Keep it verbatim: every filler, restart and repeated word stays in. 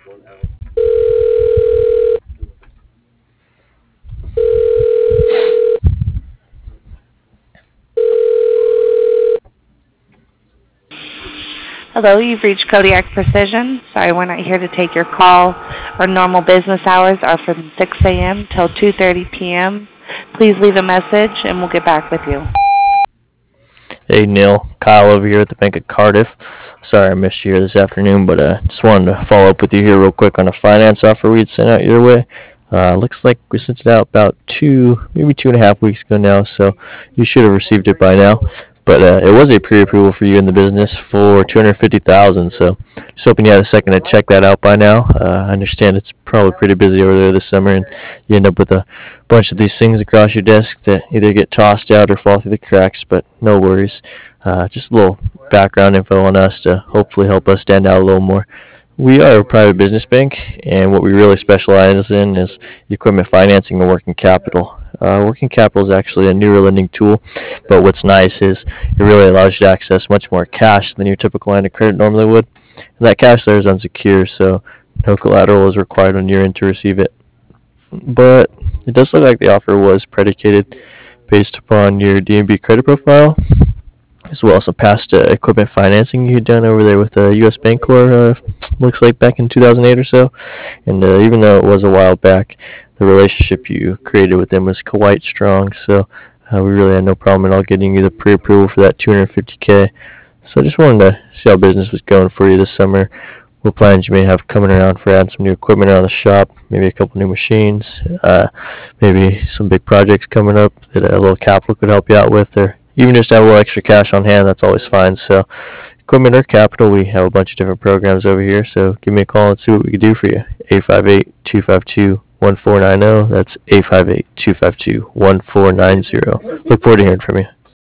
Hello, you've reached Kodiak Precision. Sorry, we're not here to take your call. Our normal business hours are from six a.m. till two thirty p.m. Please leave a message and we'll get back with you. Hey Neil, Kyle over here at the Bank of Cardiff. Sorry I missed you here this afternoon, but uh, just wanted to follow up with you here real quick on a finance offer we had sent out your way. Uh, looks like we sent it out about two, maybe two and a half weeks ago now, so you should have received it by now. But uh, it was a pre-approval for you in the business for two hundred fifty thousand dollars, so just hoping you had a second to check that out by now. Uh, I understand it's probably pretty busy over there this summer, and you end up with a bunch of these things across your desk that either get tossed out or fall through the cracks, but no worries. Uh, just a little background info on us to hopefully help us stand out a little more. We are a private business bank, and what we really specialize in is equipment financing and working capital. Uh, working capital is actually a newer lending tool, but what's nice is it really allows you to access much more cash than your typical line of credit normally would. And that cash there is unsecured, so no collateral is required on your end to receive it. But it does look like the offer was predicated based upon your D N B credit profile, as well as some past uh, equipment financing you had done over there with uh, U S Bancorp, uh, looks like back in two thousand eight or so. And uh, even though it was a while back, the relationship you created with them was quite strong, so uh, we really had no problem at all getting you the pre-approval for that two hundred fifty K. So I just wanted to see how business was going for you this summer, what plans you may have coming around for adding some new equipment around the shop, maybe a couple new machines, uh, maybe some big projects coming up that a little capital could help you out with, or even just have a little extra cash on hand. That's always fine. So equipment or capital, we have a bunch of different programs over here, so give me a call and see what we can do for you. eight five eight, two five two, one four nine zero. That's eight five eight, two five two, one four nine zero. Look forward to hearing from you.